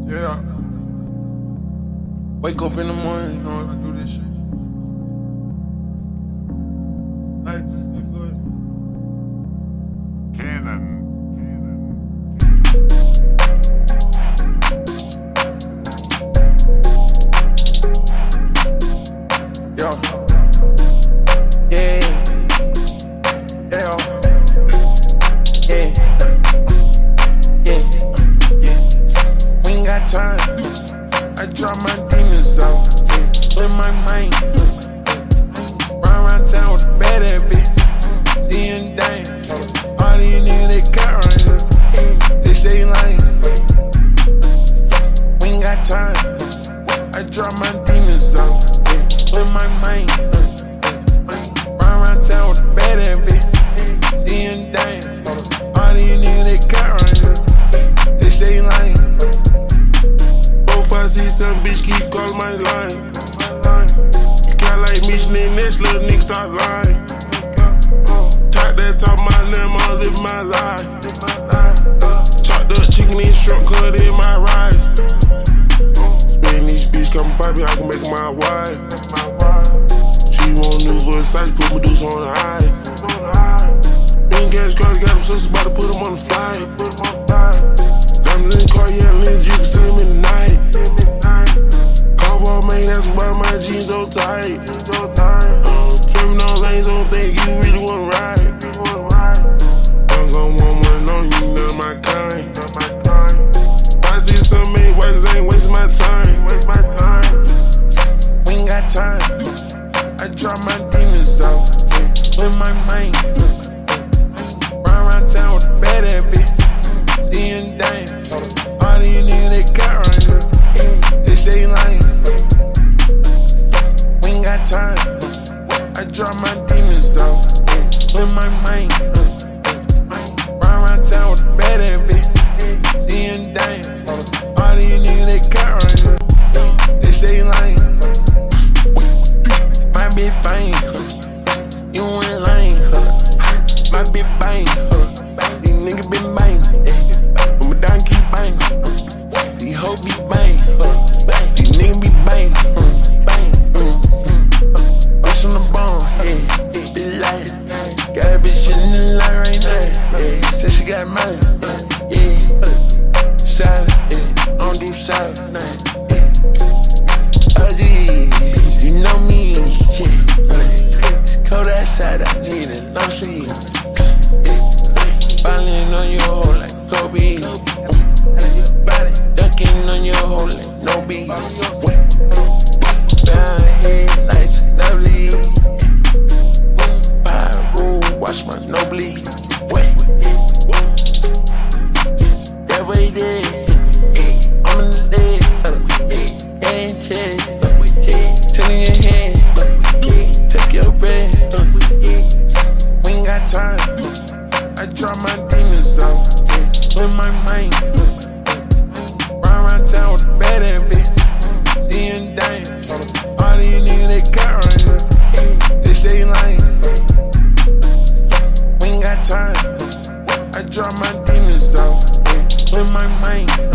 Yeah. Wake up in the morning, you know, I do this shit. Like, go ahead. Cannon. Yo. Yeah. Yeah. Yeah. Yeah. Yeah. We ain't got time. I drop my demons out. Clear my mind. Run around town with a bad ass bitch. She ain't dying. All these niggas they got right here. They stay lying. We ain't got time. I drop my demons out. Clear my mind. Run around town with a bad ass bitch. She ain't dying. All these niggas they got right here. They stay lying. 4-5-6-7 bitch keep calling my line. You can't like me, next little nigga start lying. Talk that talk, my name, I live my life. Chopped up chicken and shrimp cut in my rice. Spin these bitch, come by me, I can make my wife. She want new Versace, put Medusa on the ice. Been cash card, got them sisters, about to put them on the flight. Diamonds in the car, yeah, lenses, you can see them in the night. Cowboy man, that's why my jeans so tight. Trimming on lanes, don't think you really wanna ride. I'm gon' want one on you, none of my kind. If I see some made watches, I ain't wasting my time. We ain't got time. I drop my demons out. Clear my mind. Run around town with a bad ass bitch. She ain't dying. All these niggas they got right here. They stay lying. We ain't got time. I drop my demons out. Clear my mind. Run around town with a bad ass bitch. She ain't dying. All these niggas they got right here. They stay lying. My bitch fine. You ain't lying. My bitch bang. These niggas been bang. I'ma down keep bang. These hoes be bang. These niggas be bang. Bitch on the bone, yeah. Bitch light. Got a bitch in the line right now. Yeah. Said she got money. Yeah. Solid, yeah. I don't do solid. OG, you know me. Yeah. Cold outside, I need it. Long sleeve. Ballin' on your hole like Kobe. Ducking on your hole like no beat. Down head like lovely. Pyro, watch my no bleed. That way there. I'm in the dead. Hand check. Telling your hand. Take your bread. We ain't got time. I drop my demons out. Clear my mind. Run around town with a bad ass bitch. She ain't dying. All these niggas they got right here. They stay lying. We ain't got time. I drop my demons out. Clear my mind.